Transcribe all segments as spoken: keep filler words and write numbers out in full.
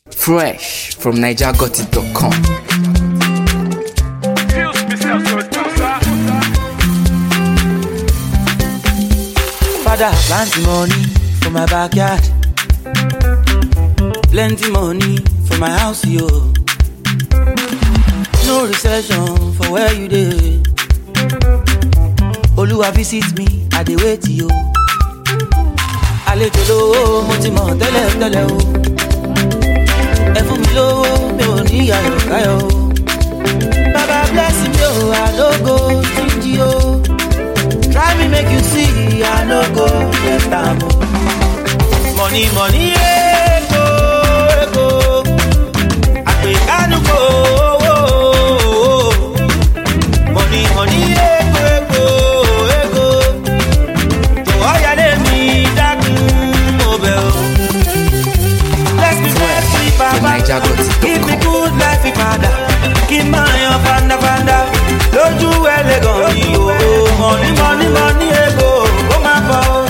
Fresh from Niger Got It dot com. Father, plenty money for my backyard, plenty money for my house, yo. No recession for where you dey. Oluwa visit me, I dey wait, yo. Àlejò lówó, mo ti mọ̀ tẹ́lẹ̀ tẹ́lẹ̀ o. Ẹ fún mi lówó, mi ò ní ayọ̀ káyọ̀ o. Baba bless me, oh, I no go stingy, oh. Try me make you see, I no go waste time, oh. Money, money, ego, ego. Àpè kánú kò, oh, oh. Money, money, ego, ego, ego. Jọ̀wọ́ yálé mi dákun, mo bẹ̀ o. Bless me, bless me, Baba. Give me good life, Father. Kí máa yan fandafanda lójú ẹlẹ́gàn mi o. Money, money, money, ego, ó máa bọ̀ o.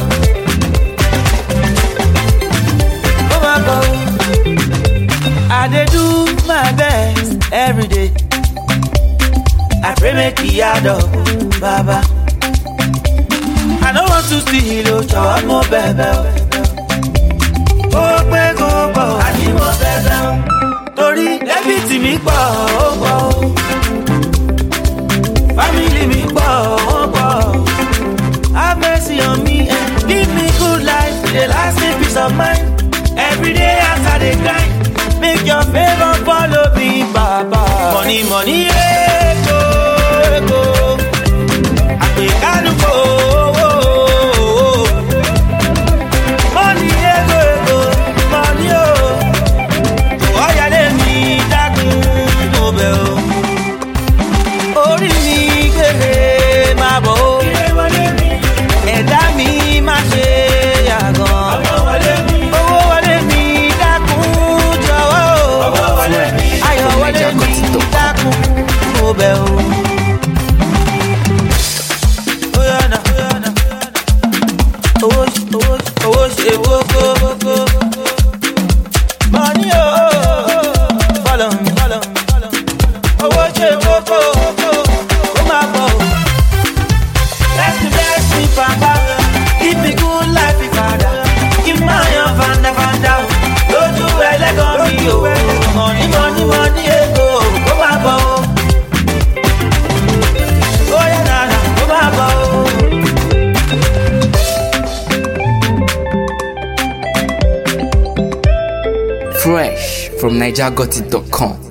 Ó máa bọ̀ o. I dey do my best every day. I pray make e add up, Baba. I no want to steal o, jọ̀wọ́ mo bẹ̀bẹ̀ o. Ó pé kó pọ̀, àní mo bẹ̀bẹ̀ o. Torí débìtì mi pọ̀ ó pọ̀ o. Family mi pọ̀ ó pọ̀ o. Have mercy on me and give me good life. The lasting peace of mind. Every day as I dey grind. Make your favor follow me, Baba. Money, money, ego, ego. Àpè kánú kò, oh, oh. Money, ego, ego, money, oh. Jọ̀wọ́ yálé mi dákun, mo bẹ̀ o. Orí mi gbèrè máa bọ̀ o. Ẹ̀dá mi máa ṣe yàgàn. Owó wọlé mi dákun jọ̀wọ́ o. Ayọ̀ wọlé mi dákun, mo bẹ̀ o. Owó owó ṣe kókó. Money o, follow me, follow me. Owó ṣe kókó, ó máa bọ̀ o. Bless me, bless me, Papa. Give me good life, Father. Give my young fanda fanda o. Lójú ẹlẹ́gàn mi o. Money, money, money, ego, ó máa bọ̀ o. Ó yẹ nànà, ó máa bọ̀ o. Fresh from Niger Got It dot com.